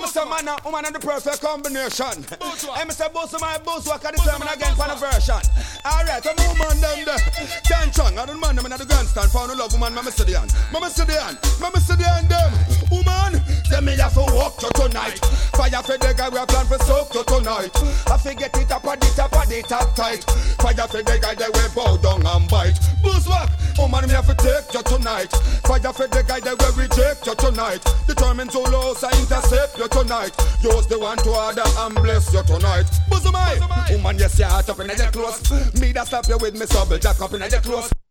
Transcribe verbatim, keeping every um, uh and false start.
say man and woman are the perfect combination. I'm say boss my boss work at the time and again for the version. Alright, I'm a woman them there. Tension, I don't man them in the grandstand. Found a love woman, Mama Sidian. Mama Sidian, Mama Sidian them. Woman, say me have to walk you tonight. Fire for the guy we have plan for soak you tonight. I forget it up on the top of the top tight. Fire for the guy that will bow down and bite. Boss work, woman me have to take you tonight. Fire for the guy that will reject you tonight. Determined to lose and intercept you tonight. Use the one to order and bless you tonight. Bosom I, woman, yes, you heart up in the close. Me that slap you with me subtle jack up in the close.